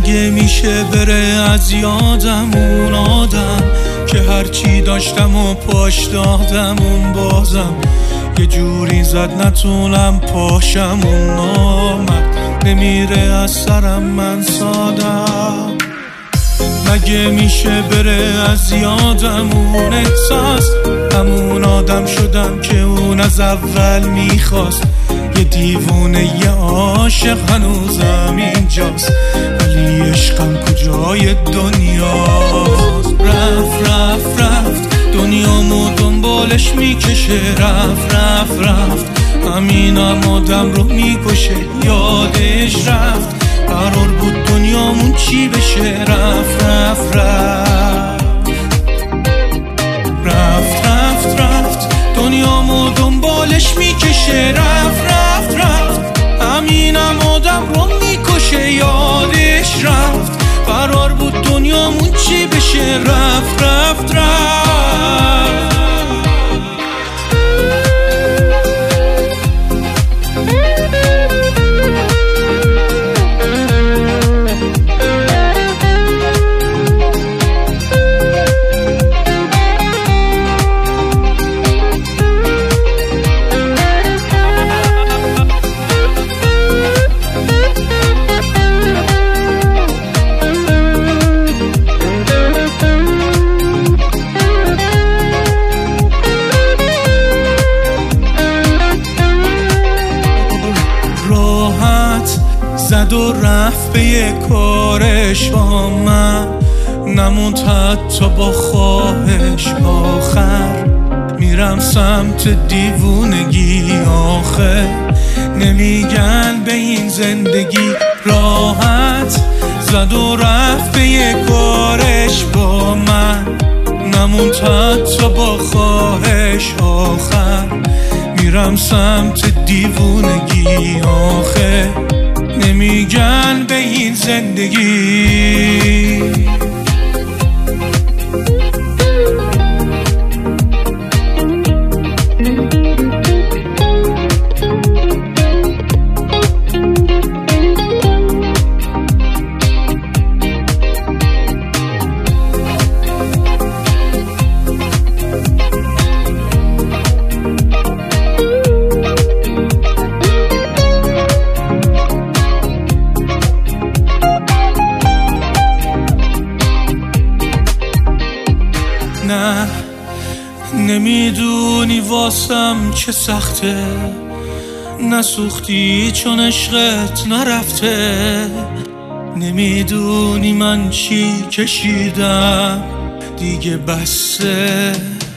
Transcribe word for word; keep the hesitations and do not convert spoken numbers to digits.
مگه میشه بره از یادم اون آدم که هرچی داشتم و پاش دادم اون بازم یه جوری زد نتونم پاشم اون نامد نمیره از سرم من سادم مگه میشه بره از یادم اون احساس همون آدم شدم که اون از اول میخواست یه دیوونه یه عاشق هنوزم اینجاست ولی عشقم کجای دنیاست رفت رفت رفت دنیامو دنبالش میکشه رفت رفت رفت همینم آدم رو میکشه یادش رفت قرار بود دنیامون چی بشه رفت رفت رفت رفت رفت رفت دنیامو دنبالش میکشه رفت رفت رفت همینم آدم رو میکشه یادش رفت قرار بود دنیامون چی بشه رفت رفت رفت زد و رفت به یه کارش با من نموند حتی با خواهش آخر میرم سمت دیوونگی آخه نمیگن به این زندگی راحت زد و رفت به یه کارش با من نموند حتی با خواهش آخر میرم سمت دیوونگی آخه نمیگن به این زندگی نه نمیدونی واسم چه سخته نسوختی چون عشقت نرفته نمیدونی من چی کشیدم دیگه بسه